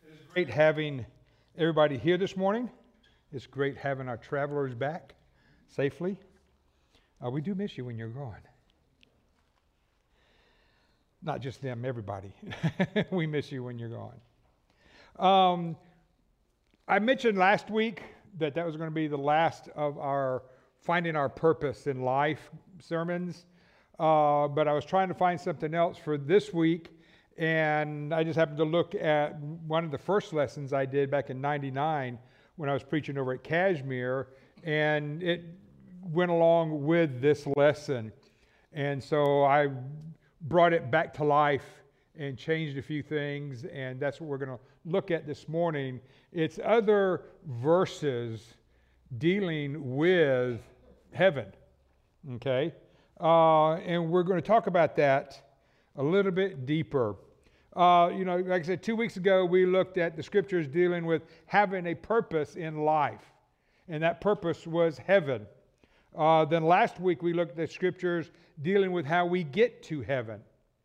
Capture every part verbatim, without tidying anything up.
Great having everybody here this morning. It's great having our travelers back safely. Uh, we do miss you when you're gone. Not just them, everybody. We miss you when you're gone. Um, I mentioned last week that that was going to be the last of our Finding Our Purpose in Life sermons, uh, but I was trying to find something else for this week. And I just happened to look at one of the first lessons I did back in ninety-nine when I was preaching over at Kashmir, and it went along with this lesson. And so I brought it back to life and changed a few things, and that's what we're going to look at this morning. It's other verses dealing with heaven, okay? Uh, and we're going to talk about that a little bit deeper. Uh, you know, like I said, two weeks ago, we looked at the scriptures dealing with having a purpose in life, and that purpose was heaven. Uh, then last week, we looked at scriptures dealing with how we get to heaven.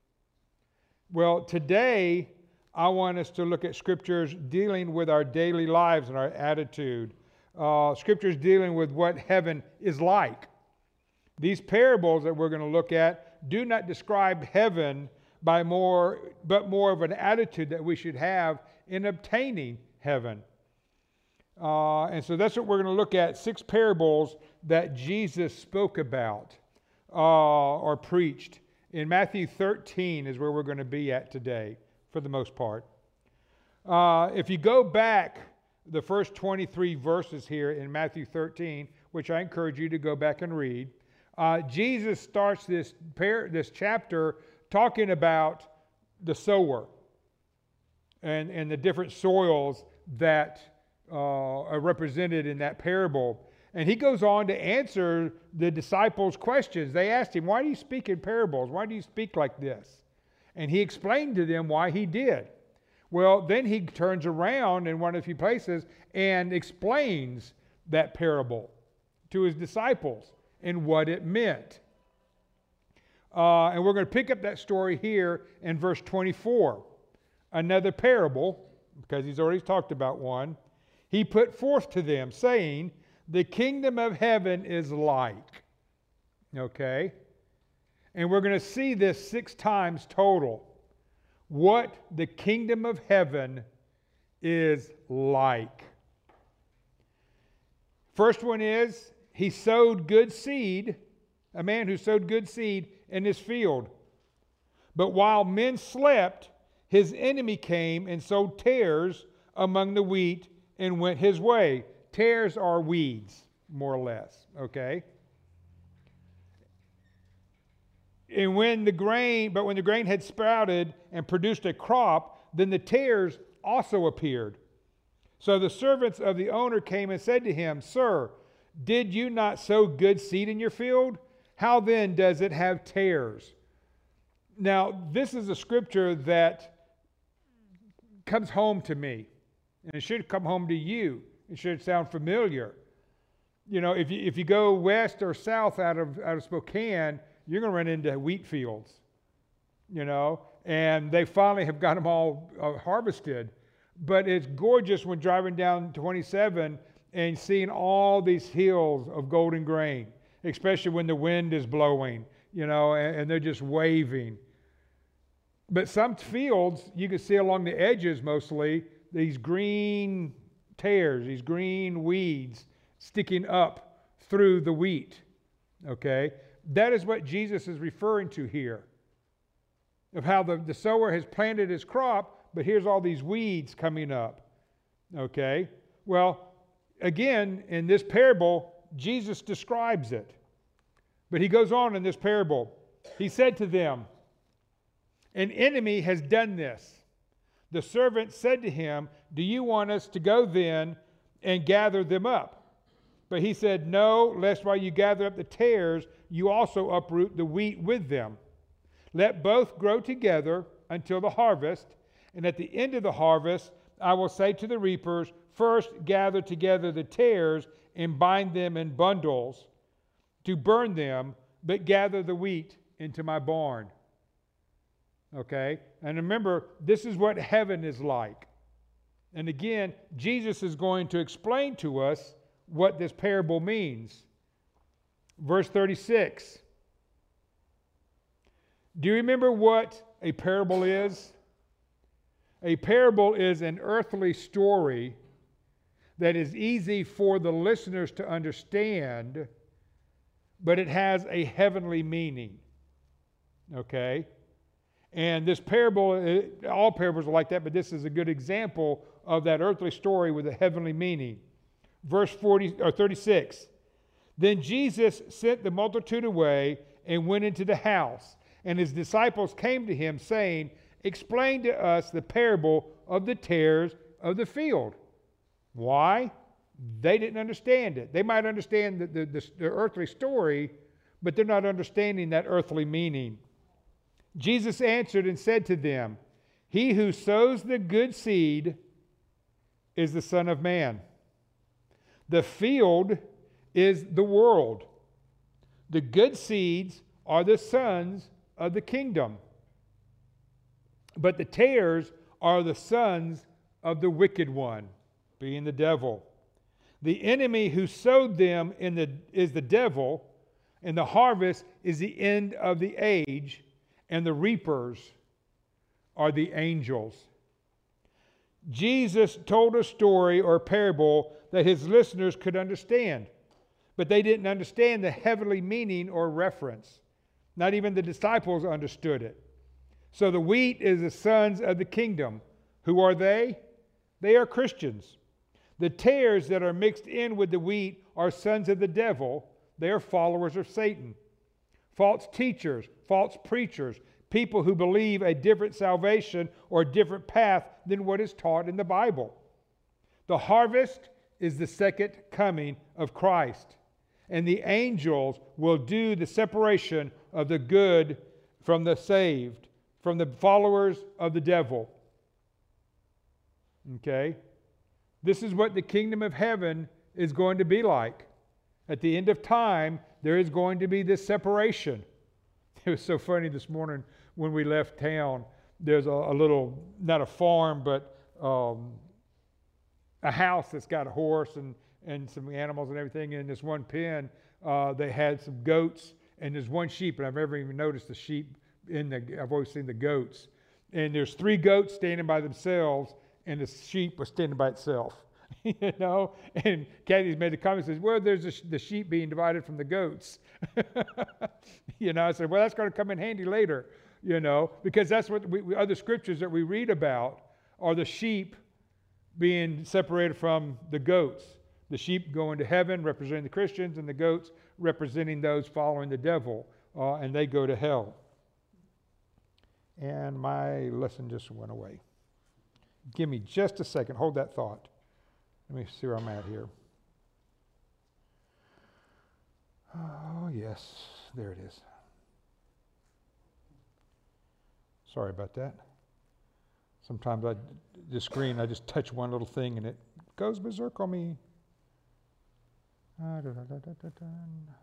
Well, today, I want us to look at scriptures dealing with our daily lives and our attitude. Uh, scriptures dealing with what heaven is like. These parables that we're going to look at do not describe heaven by more, but more of an attitude that we should have in obtaining heaven. Uh, and so that's what we're going to look at, six parables that Jesus spoke about uh, or preached. In Matthew thirteen is where we're going to be at today, for the most part. Uh, if you go back the first twenty-three verses here in Matthew thirteen, which I encourage you to go back and read, uh, Jesus starts this, par- this chapter talking about the sower and, and the different soils that uh, are represented in that parable. And he goes on to answer the disciples' questions. They asked him, why do you speak in parables? Why do you speak like this? And he explained to them why he did. Well, then he turns around in one of the few places and explains that parable to his disciples and what it meant. Uh, and we're going to pick up that story here in verse twenty-four. Another parable, because he's already talked about one. He put forth to them, saying, the kingdom of heaven is like. Okay? And we're going to see this six times total. What the kingdom of heaven is like. First one is, he sowed good seed, a man who sowed good seed in his field. But while men slept, his enemy came and sowed tares among the wheat and went his way. Tares are weeds, more or less, okay? And when the grain, but when the grain had sprouted and produced a crop, then the tares also appeared. So the servants of the owner came and said to him, Sir, did you not sow good seed in your field? How then does it have tares? Now, this is a scripture that comes home to me, and it should come home to you. It should sound familiar. You know, if you if you go west or south out of out of Spokane, you're going to run into wheat fields. You know, and they finally have got them all uh, harvested. But it's gorgeous when driving down twenty-seven and seeing all these hills of golden grain, especially when the wind is blowing, you know, and, and they're just waving. But some fields, you can see along the edges mostly, these green tares, these green weeds sticking up through the wheat, okay? That is what Jesus is referring to here, of how the, the sower has planted his crop, but here's all these weeds coming up, okay? Well, again, in this parable, Jesus describes it. But he goes on in this parable. He said to them, an enemy has done this. The servant said to him, do you want us to go then and gather them up? But he said, no, lest while you gather up the tares, you also uproot the wheat with them. Let both grow together until the harvest, and at the end of the harvest, I will say to the reapers, first gather together the tares and bind them in bundles to burn them, but gather the wheat into my barn. Okay? And remember, this is what heaven is like. And again, Jesus is going to explain to us what this parable means. Verse thirty-six. Do you remember what a parable is? A parable is an earthly story that is easy for the listeners to understand, but it has a heavenly meaning. Okay? And this parable, all parables are like that, but this is a good example of that earthly story with a heavenly meaning. Verse forty or thirty-six. Then Jesus sent the multitude away and went into the house, and his disciples came to him, saying, "Explain to us the parable of the tares of the field." Why? They didn't understand it. They might understand the, the, the, the earthly story, but they're not understanding that earthly meaning. Jesus answered and said to them, "He who sows the good seed is the Son of Man. The field is the world. The good seeds are the sons of the kingdom, but the tares are the sons of the wicked one," being the devil. "The enemy who sowed them in the, is the devil, and the harvest is the end of the age, and the reapers are the angels." Jesus told a story or a parable that his listeners could understand, but they didn't understand the heavenly meaning or reference. Not even the disciples understood it. So the wheat is the sons of the kingdom. Who are they? They are Christians. The tares that are mixed in with the wheat are sons of the devil. They are followers of Satan. False teachers, false preachers, people who believe a different salvation or a different path than what is taught in the Bible. The harvest is the second coming of Christ, and the angels will do the separation of the good from the saved, from the followers of the devil. Okay? This is what the kingdom of heaven is going to be like. At the end of time, there is going to be this separation. It was so funny this morning when we left town. There's a, a little, not a farm, but um, a house that's got a horse and, and some animals and everything. And in this one pen, uh, they had some goats, and there's one sheep, and I've never even noticed the sheep in the, I've always seen the goats. And there's three goats standing by themselves, and the sheep was standing by itself. You know, and Kathy's made the comment, says, "Well, there's a, the sheep being divided from the goats." You know, I said, well, that's going to come in handy later, you know, because that's what we, we, other scriptures that we read about are the sheep being separated from the goats. The sheep going to heaven, representing the Christians, and the goats representing those following the devil, uh, and they go to hell. And my lesson just went away. Give me just a second. Hold that thought. Let me see where I'm at here. Oh, yes. There it is. Sorry about that. Sometimes I, the screen, I just touch one little thing and it goes berserk on me. Ah, da, da, da, da, da, da.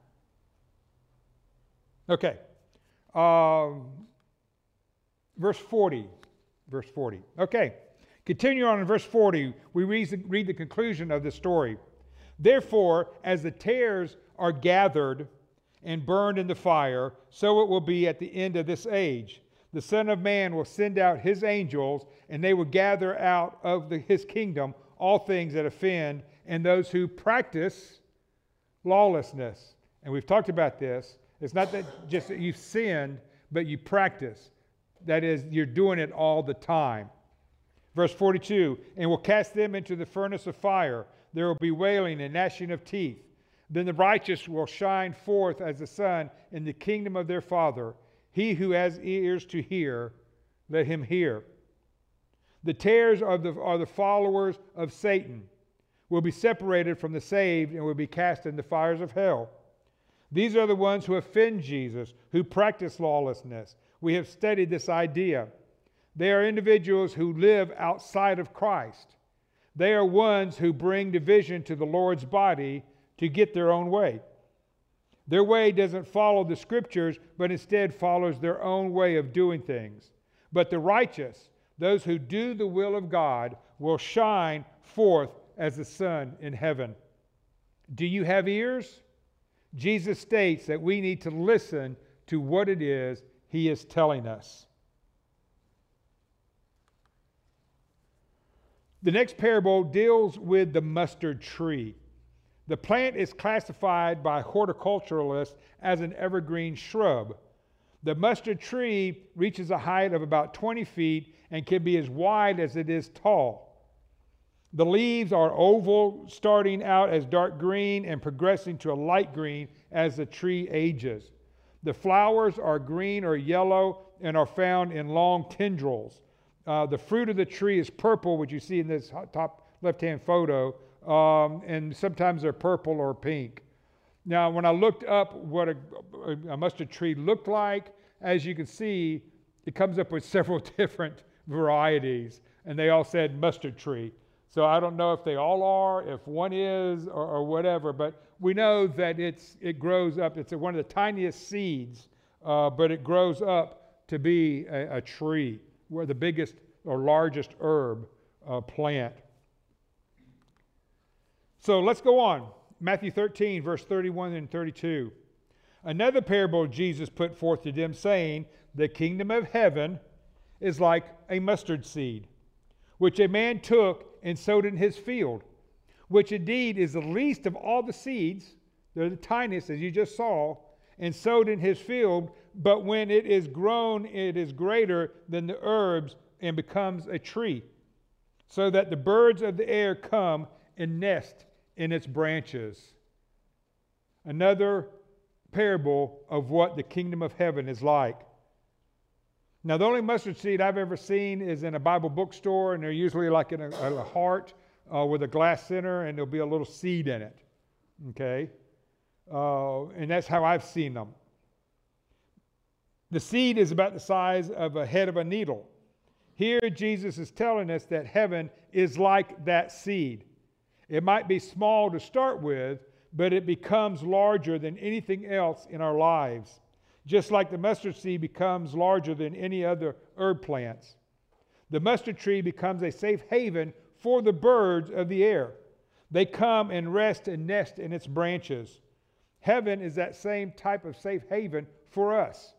Okay. Um, verse forty. Verse forty. Okay. Continue on in verse forty. We read the, read the conclusion of the story. "Therefore, as the tares are gathered and burned in the fire, so it will be at the end of this age. The Son of Man will send out his angels, and they will gather out of the, his kingdom all things that offend, and those who practice lawlessness." And we've talked about this. It's not that just that you've sinned, but you practice. That is, you're doing it all the time. Verse forty-two, "And will cast them into the furnace of fire. There will be wailing and gnashing of teeth. Then the righteous will shine forth as the sun in the kingdom of their Father. He who has ears to hear, let him hear." The tares are the, are the followers of Satan, will be separated from the saved and will be cast into fires of hell. These are the ones who offend Jesus, who practice lawlessness. We have studied this idea. They are individuals who live outside of Christ. They are ones who bring division to the Lord's body to get their own way. Their way doesn't follow the scriptures, but instead follows their own way of doing things. But the righteous, those who do the will of God will shine forth as the sun in heaven. Do you have ears? Jesus states that we need to listen to what it is he is telling us. The next parable deals with the mustard tree. The plant is classified by horticulturalists as an evergreen shrub. The mustard tree reaches a height of about twenty feet and can be as wide as it is tall. The leaves are oval, starting out as dark green and progressing to a light green as the tree ages. The flowers are green or yellow and are found in long tendrils. Uh, the fruit of the tree is purple, which you see in this top left-hand photo, um, and sometimes they're purple or pink. Now, when I looked up what a, a mustard tree looked like, as you can see, it comes up with several different varieties, and they all said mustard tree. So I don't know if they all are, if one is, or, or whatever, but we know that it's it grows up. It's one of the tiniest seeds, uh, but it grows up to be a, a tree. We're the biggest or largest herb uh, plant. So let's go on. Matthew thirteen, verse thirty-one and thirty-two. Another parable Jesus put forth to them, saying, the kingdom of heaven is like a mustard seed, which a man took and sowed in his field, which indeed is the least of all the seeds, they're the tiniest, as you just saw, and sowed in his field, but when it is grown, it is greater than the herbs and becomes a tree, so that the birds of the air come and nest in its branches. Another parable of what the kingdom of heaven is like. Now, the only mustard seed I've ever seen is in a Bible bookstore, and they're usually like in a, a heart uh, with a glass center, and there'll be a little seed in it. Okay? Uh, and that's how I've seen them. The seed is about the size of a head of a needle. Here, Jesus is telling us that heaven is like that seed. It might be small to start with, but it becomes larger than anything else in our lives. Just like the mustard seed becomes larger than any other herb plants. The mustard tree becomes a safe haven for the birds of the air. They come and rest and nest in its branches. Heaven is that same type of safe haven for us.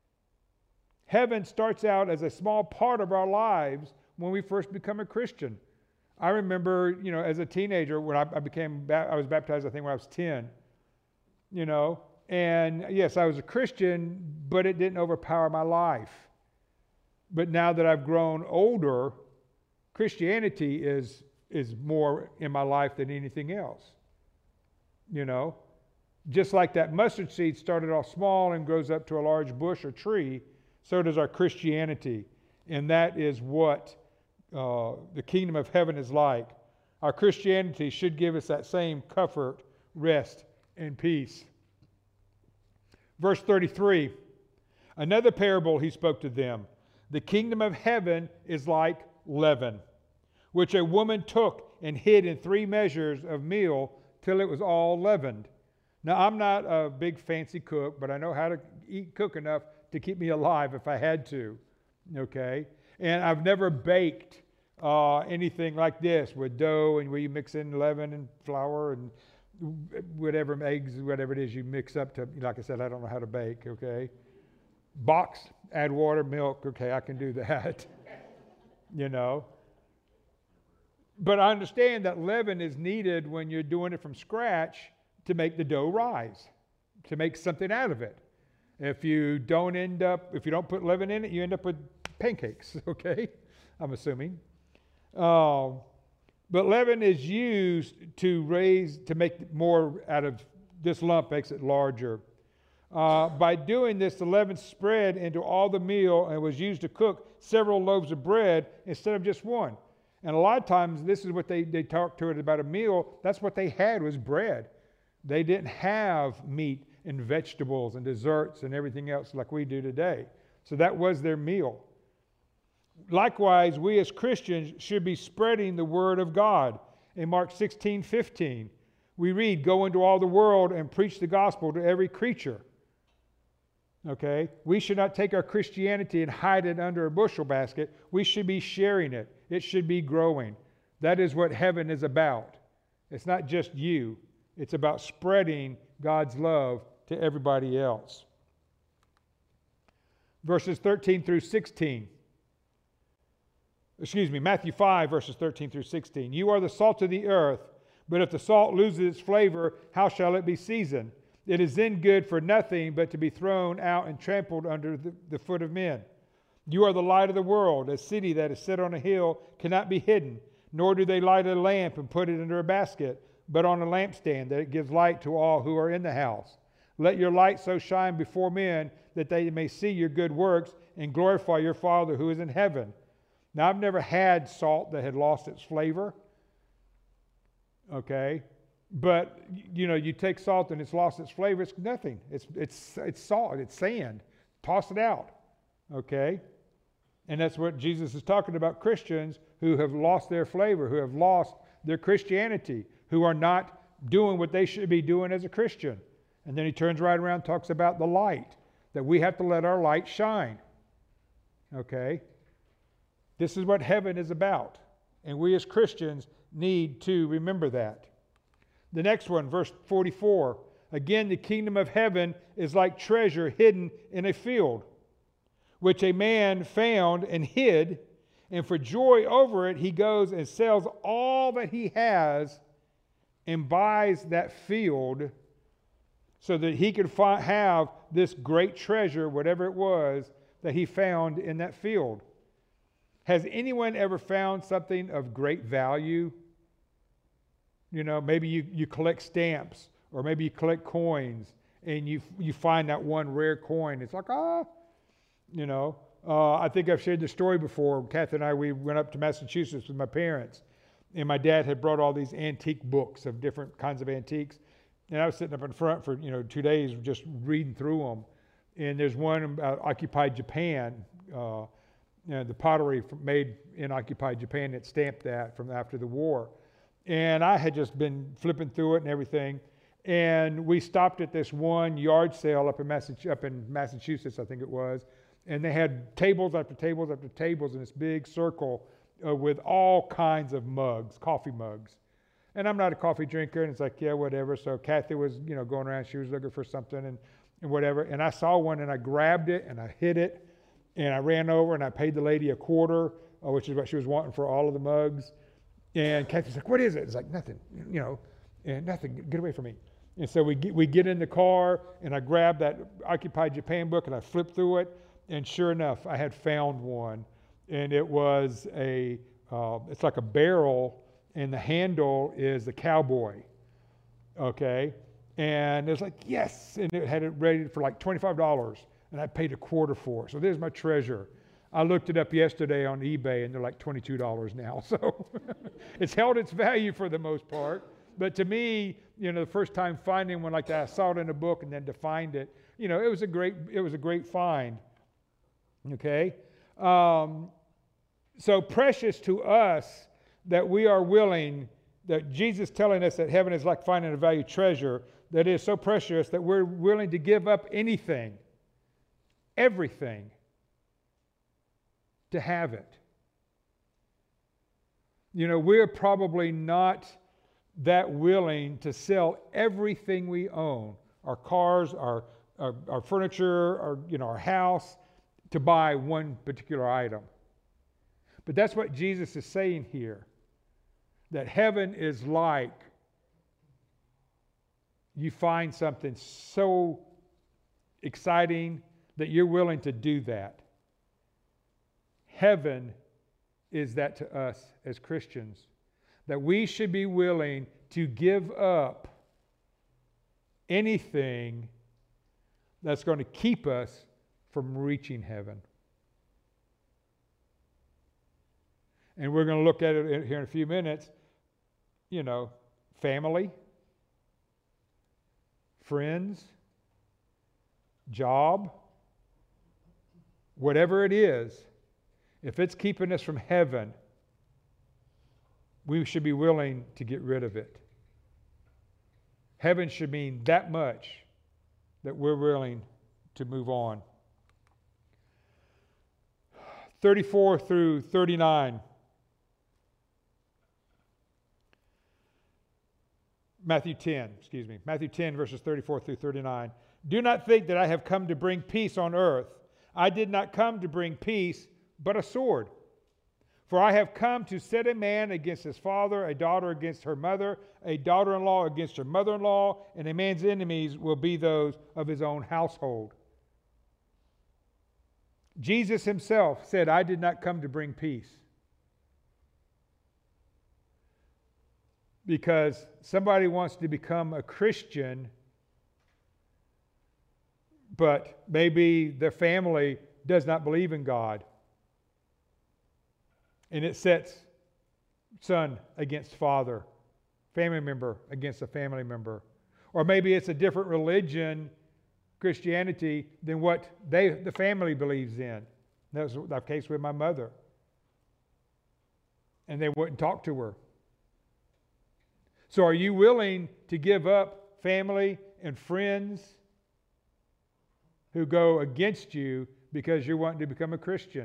Heaven starts out as a small part of our lives when we first become a Christian. I remember, you know, as a teenager, when I, I became, I was baptized, I think, when I was ten, you know, and yes, I was a Christian, but it didn't overpower my life. But now that I've grown older, Christianity is, is more in my life than anything else, you know. Just like that mustard seed started off small and grows up to a large bush or tree, so does our Christianity. And that is what uh, the kingdom of heaven is like. Our Christianity should give us that same comfort, rest, and peace. Verse thirty-three, another parable he spoke to them. The kingdom of heaven is like leaven, which a woman took and hid in three measures of meal till it was all leavened. Now, I'm not a big fancy cook, but I know how to eat, cook enough to keep me alive if I had to, okay? And I've never baked uh, anything like this with dough and where you mix in leaven and flour and whatever, eggs, whatever it is you mix up to, like I said, I don't know how to bake, okay? Box, add water, milk, okay, I can do that, you know? But I understand that leaven is needed when you're doing it from scratch to make the dough rise, to make something out of it. If you don't end up, if you don't put leaven in it, you end up with pancakes, okay? I'm assuming. Uh, but leaven is used to raise, to make more out of this lump, makes it larger. Uh, by doing this, the leaven spread into all the meal and was used to cook several loaves of bread instead of just one. And a lot of times, this is what they, they talk to it about a meal, that's what they had was bread. They didn't have meat and vegetables and desserts and everything else like we do today. So that was their meal. Likewise, we as Christians should be spreading the word of God. In Mark sixteen fifteen, we read, "Go into all the world and preach the gospel to every creature." Okay? We should not take our Christianity and hide it under a bushel basket. We should be sharing it. It should be growing. That is what heaven is about. It's not just you. It's about spreading God's love to everybody else. Verses thirteen through sixteen. Excuse me, Matthew five, verses thirteen through sixteen. You are the salt of the earth, but if the salt loses its flavor, how shall it be seasoned? It is then good for nothing but to be thrown out and trampled under the, the foot of men. You are the light of the world. A city that is set on a hill cannot be hidden, nor do they light a lamp and put it under a basket, but on a lampstand, that it gives light to all who are in the house. Let your light so shine before men that they may see your good works and glorify your Father who is in heaven. Now, I've never had salt that had lost its flavor. Okay? But, you know, you take salt and it's lost its flavor, it's nothing. It's, it's, it's salt, it's sand. Toss it out. Okay? And that's what Jesus is talking about, Christians who have lost their flavor, who have lost their Christianity, who are not doing what they should be doing as a Christian. And then he turns right around and talks about the light, that we have to let our light shine. Okay? This is what heaven is about. And we as Christians need to remember that. The next one, verse forty-four. Again, the kingdom of heaven is like treasure hidden in a field, which a man found and hid, and for joy over it, he goes and sells all that he has and buys that field so that he could fi- have this great treasure, whatever it was, that he found in that field. Has anyone ever found something of great value? You know, maybe you, you collect stamps, or maybe you collect coins, and you you find that one rare coin. It's like, ah, you know. Uh, I think I've shared the story before. Kathy and I, we went up to Massachusetts with my parents, and my dad had brought all these antique books of different kinds of antiques. And I was sitting up in front for, you know, two days just reading through them. And there's one about occupied Japan, uh, you know, the pottery made in occupied Japan that stamped that from after the war. And I had just been flipping through it and everything. And we stopped at this one yard sale up in, Massach- up in Massachusetts, I think it was. And they had tables after tables after tables in this big circle uh, with all kinds of mugs, coffee mugs. And I'm not a coffee drinker, and it's like, yeah, whatever. So Kathy was, you know, going around. She was looking for something and, and whatever. And I saw one, and I grabbed it, and I hit it. And I ran over, and I paid the lady a quarter, uh, which is what she was wanting for all of the mugs. And Kathy's like, what is it? It's like, nothing, you know, and nothing. Get away from me. And so we get, we get in the car, and I grabbed that Occupied Japan book, and I flipped through it. And sure enough, I had found one. And it was a, uh, it's like a barrel, and the handle is the cowboy, okay? And it was like, yes, and it had it ready for like twenty-five dollars, and I paid a quarter for it. So there's my treasure. I looked it up yesterday on eBay, and they're like twenty-two dollars now. So it's held its value for the most part. But to me, you know, the first time finding one like that, I saw it in a book and then to find it, you know, it was a great, it was a great find, okay? Um, so precious to us that we are willing, that Jesus telling us that heaven is like finding a valued treasure that is so precious that we're willing to give up anything, everything, to have it. You know, we're probably not that willing to sell everything we own, our cars, our, our, our furniture, our, you know, our house, to buy one particular item. But that's what Jesus is saying here. That heaven is like you find something so exciting that you're willing to do that. Heaven is that to us as Christians, that we should be willing to give up anything that's going to keep us from reaching heaven. And we're going to look at it here in a few minutes. You know, family, friends, job, whatever it is, if it's keeping us from heaven, we should be willing to get rid of it. Heaven should mean that much that we're willing to move on. thirty-four through thirty-nine. Matthew ten, excuse me. Matthew ten, verses thirty-four through thirty-nine. Do not think that I have come to bring peace on earth. I did not come to bring peace, but a sword. For I have come to set a man against his father, a daughter against her mother, a daughter-in-law against her mother-in-law, and a man's enemies will be those of his own household. Jesus himself said, I did not come to bring peace. Because somebody wants to become a Christian, but maybe their family does not believe in God. And it sets son against father, family member against a family member. Or maybe it's a different religion, Christianity, than what they, the family believes in. That was the case with my mother. And they wouldn't talk to her. So are you willing to give up family and friends who go against you because you're wanting to become a Christian?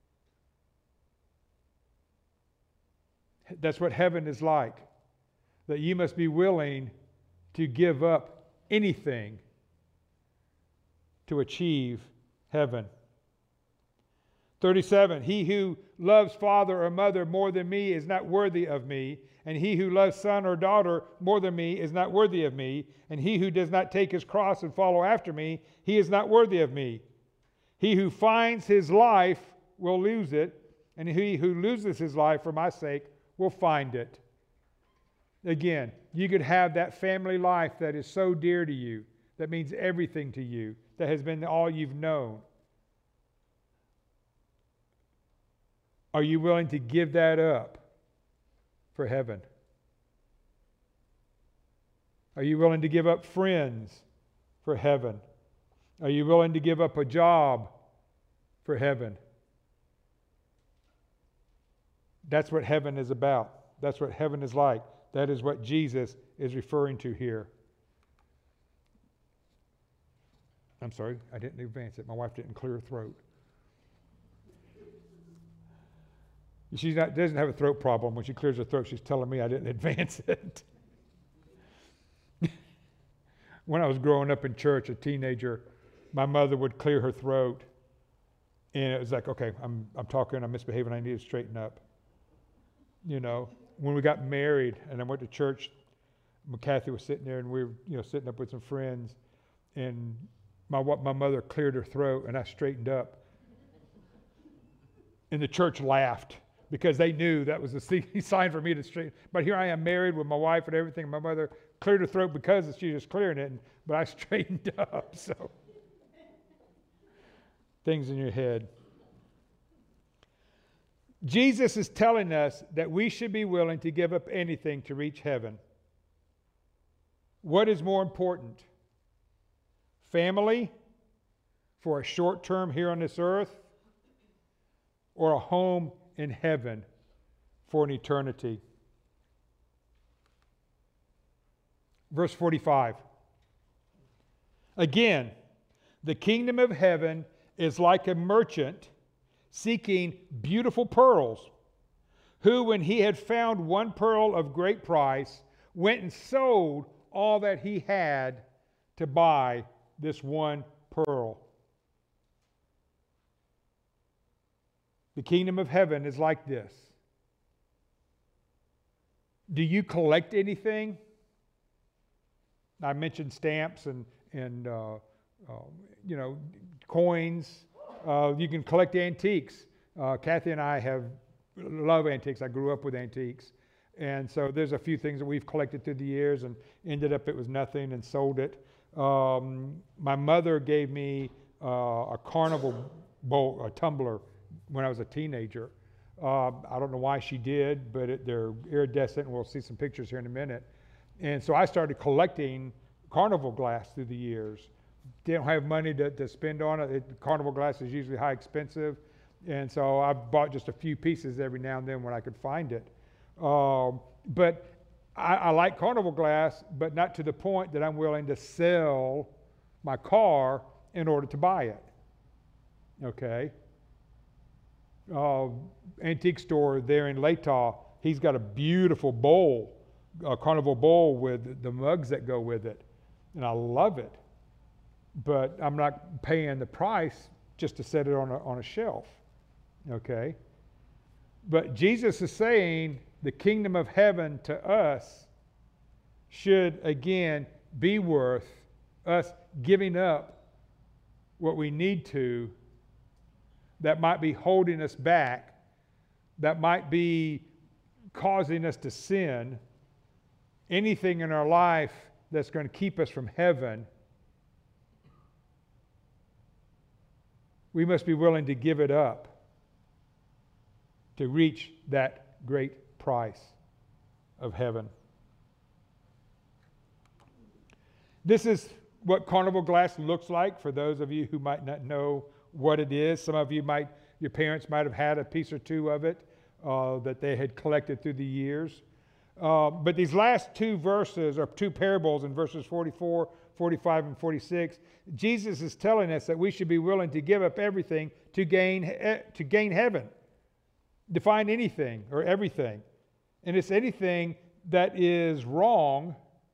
That's what heaven is like. That you must be willing to give up anything to achieve heaven. thirty-seven, he who loves father or mother more than me is not worthy of me, and he who loves son or daughter more than me is not worthy of me, and he who does not take his cross and follow after me, he is not worthy of me. He who finds his life will lose it, and he who loses his life for my sake will find it. Again, you could have that family life that is so dear to you, that means everything to you, that has been all you've known. Are you willing to give that up for heaven? Are you willing to give up friends for heaven? Are you willing to give up a job for heaven? That's what heaven is about. That's what heaven is like. That is what Jesus is referring to here. I'm sorry, I didn't advance it. My wife didn't clear her throat. She doesn't have a throat problem. When she clears her throat, she's telling me I didn't advance it. When I was growing up in church, a teenager, my mother would clear her throat. And it was like, okay, I'm, I'm talking, I'm misbehaving, I need to straighten up. You know, when we got married and I went to church, Kathy was sitting there and we were, you know, sitting up with some friends, and my my mother cleared her throat and I straightened up. And the church laughed because they knew that was a sign for me to straighten. But here I am married with my wife and everything. My mother cleared her throat because she was clearing it, but I straightened up. So things in your head. Jesus is telling us that we should be willing to give up anything to reach heaven. What is more important? Family for a short term here on this earth, or a home in heaven for an eternity? Verse forty-five. Again, the kingdom of heaven is like a merchant seeking beautiful pearls, who, when he had found one pearl of great price, went and sold all that he had to buy this one pearl. The kingdom of heaven is like this. Do you collect anything? I mentioned stamps and, and uh, uh, you know, coins. Uh, you can collect antiques. Uh, Kathy and I have love antiques. I grew up with antiques. And so there's a few things that we've collected through the years and ended up it was nothing and sold it. Um, my mother gave me uh, a carnival bowl, a tumbler, when I was a teenager. Uh, I don't know why she did, but it, they're iridescent, and we'll see some pictures here in a minute. And so I started collecting carnival glass through the years. Didn't have money to, to spend on it. it. Carnival glass is usually high expensive. And so I bought just a few pieces every now and then when I could find it. Um, but I, I like carnival glass, but not to the point that I'm willing to sell my car in order to buy it. Okay? Uh, antique store there in Latah, he's got a beautiful bowl, a carnival bowl with the mugs that go with it. And I love it. But I'm not paying the price just to set it on a, on a shelf. Okay? But Jesus is saying the kingdom of heaven to us should, again, be worth us giving up what we need to that might be holding us back, that might be causing us to sin, anything in our life that's going to keep us from heaven. We must be willing to give it up to reach that great price of heaven. This is what carnival glass looks like for those of you who might not know what it is. Some of you might, your parents might have had a piece or two of it uh, that they had collected through the years. Uh, but these last two verses, or two parables in verses forty-four, forty-five, and forty-six, Jesus is telling us that we should be willing to give up everything to gain, to gain heaven. Define anything or everything. And it's anything that is wrong,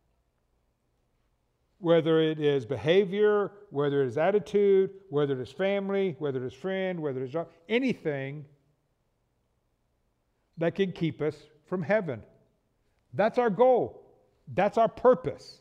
whether it is behavior, whether it is attitude, whether it is family, whether it is friend, whether it is anything that can keep us from heaven. That's our goal. That's our purpose.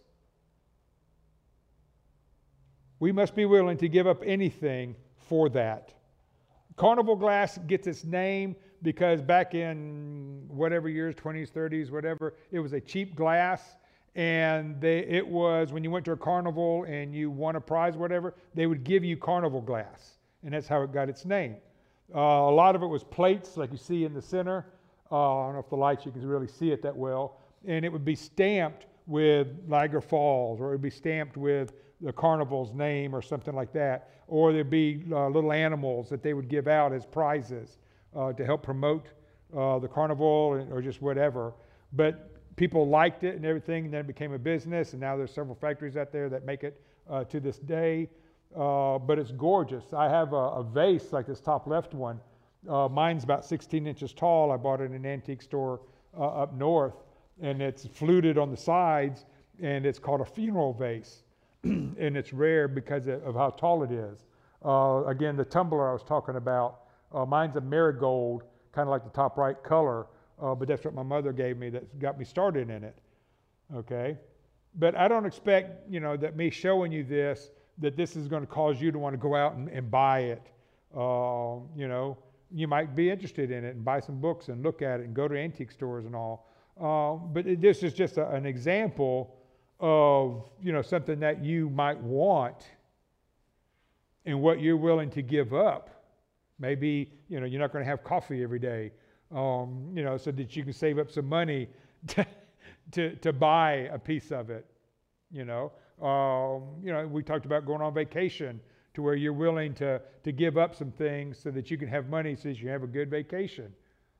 We must be willing to give up anything for that. Carnival glass gets its name because back in whatever years, twenties, thirties, whatever, it was a cheap glass. And they, it was, when you went to a carnival and you won a prize, whatever, they would give you carnival glass. And that's how it got its name. Uh, a lot of it was plates, like you see in the center. Uh, I don't know if the lights, you can really see it that well. And it would be stamped with Niagara Falls, or it would be stamped with the carnival's name or something like that. Or there'd be uh, little animals that they would give out as prizes uh, to help promote uh, the carnival or, or just whatever. But people liked it and everything, and then it became a business, and now there's several factories out there that make it uh, to this day. Uh, but it's gorgeous. I have a, a vase like this top left one. Uh, mine's about sixteen inches tall. I bought it in an antique store uh, up north, and it's fluted on the sides, and it's called a funeral vase. And it's rare because of how tall it is. Uh, again, the tumbler I was talking about, uh, mine's a marigold, kind of like the top right color. Uh, but that's what my mother gave me that got me started in it, okay? But I don't expect, you know, that me showing you this, that this is going to cause you to want to go out and, and buy it. Uh, you know, you might be interested in it and buy some books and look at it and go to antique stores and all. Uh, but it, this is just a, an example of, you know, something that you might want and what you're willing to give up. Maybe, you know, you're not going to have coffee every day. Um, you know, so that you can save up some money to, to, to buy a piece of it, you know. Um, you know, we talked about going on vacation to where you're willing to, to give up some things so that you can have money so that you have a good vacation.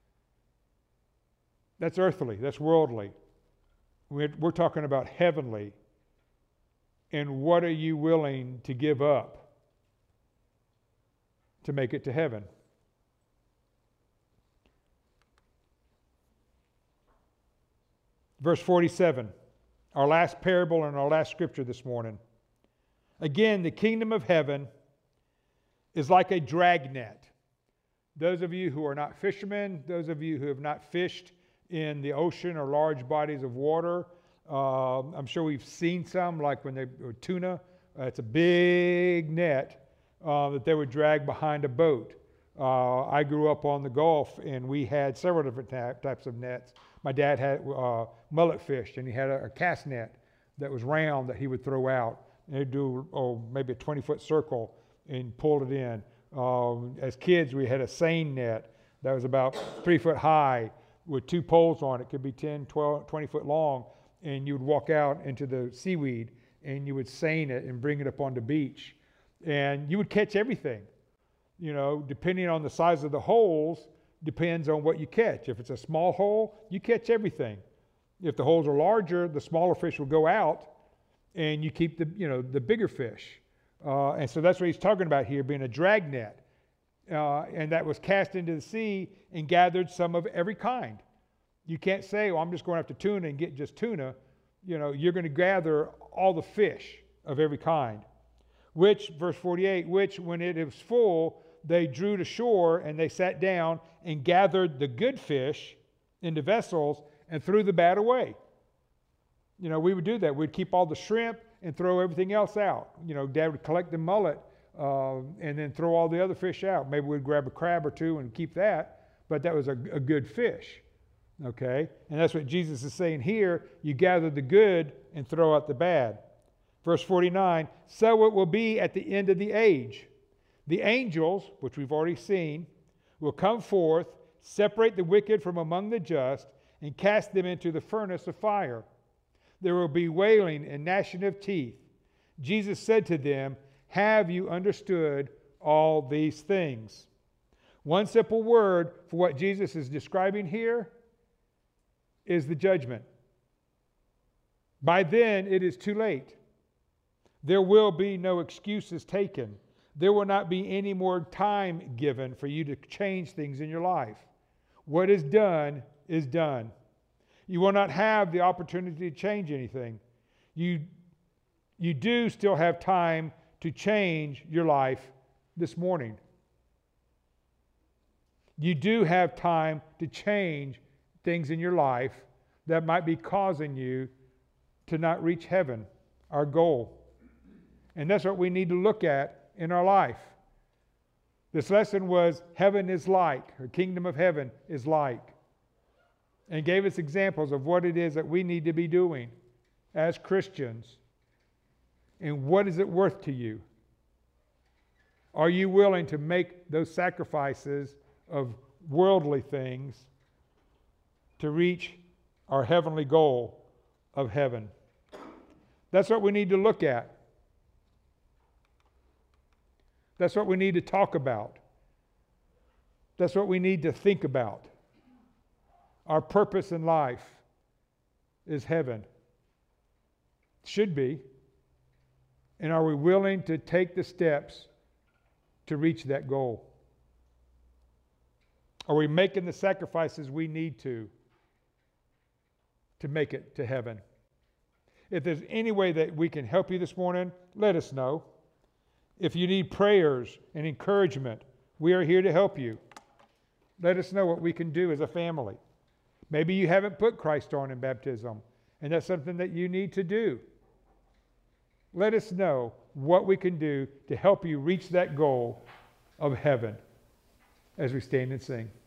That's earthly, that's worldly. We're, we're talking about heavenly. And what are you willing to give up to make it to heaven? Verse forty-seven, our last parable and our last scripture this morning. Again, the kingdom of heaven is like a dragnet. Those of you who are not fishermen, those of you who have not fished in the ocean or large bodies of water, uh, I'm sure we've seen some, like when they or tuna. Uh, it's a big net uh, that they would drag behind a boat. Uh, I grew up on the Gulf, and we had several different ta- types of nets. My dad had uh, mullet fish, and he had a, a cast net that was round that he would throw out. And he'd do oh, maybe a twenty-foot circle and pull it in. Um, as kids, we had a seine net that was about three foot high with two poles on it. It could be ten, twelve, twenty foot long. And you would walk out into the seaweed, and you would seine it and bring it up on the beach. And you would catch everything. You know, depending on the size of the holes, depends on what you catch. If it's a small hole, you catch everything. If the holes are larger, the smaller fish will go out, and you keep the, you know, the bigger fish. Uh, and so that's what he's talking about here, being a dragnet. Uh, and that was cast into the sea and gathered some of every kind. You can't say, well, I'm just going after tuna and get just tuna. You know, you're going to gather all the fish of every kind. Which, verse forty-eight, which when it was full, they drew to shore and they sat down and gathered the good fish into vessels and threw the bad away. You know, we would do that. We'd keep all the shrimp and throw everything else out. You know, Dad would collect the mullet uh, and then throw all the other fish out. Maybe we'd grab a crab or two and keep that, but that was a, a good fish. Okay? And that's what Jesus is saying here. You gather the good and throw out the bad. Verse forty-nine, so it will be at the end of the age. The angels, which we've already seen, will come forth, separate the wicked from among the just, and cast them into the furnace of fire. There will be wailing and gnashing of teeth. Jesus said to them, have you understood all these things? One simple word for what Jesus is describing here is the judgment. By then, it is too late. There will be no excuses taken. There will not be any more time given for you to change things in your life. What is done is done. You will not have the opportunity to change anything. You, you do still have time to change your life this morning. You do have time to change things in your life that might be causing you to not reach heaven, our goal. And that's what we need to look at in our life. This lesson was heaven is like, or kingdom of heaven is like. And gave us examples of what it is that we need to be doing as Christians. And what is it worth to you? Are you willing to make those sacrifices of worldly things to reach our heavenly goal of heaven? That's what we need to look at. That's what we need to talk about. That's what we need to think about. Our purpose in life is heaven. Should be. And are we willing to take the steps to reach that goal? Are we making the sacrifices we need to to make it to heaven? If there's any way that we can help you this morning, let us know. If you need prayers and encouragement, we are here to help you. Let us know what we can do as a family. Maybe you haven't put Christ on in baptism, and that's something that you need to do. Let us know what we can do to help you reach that goal of heaven as we stand and sing.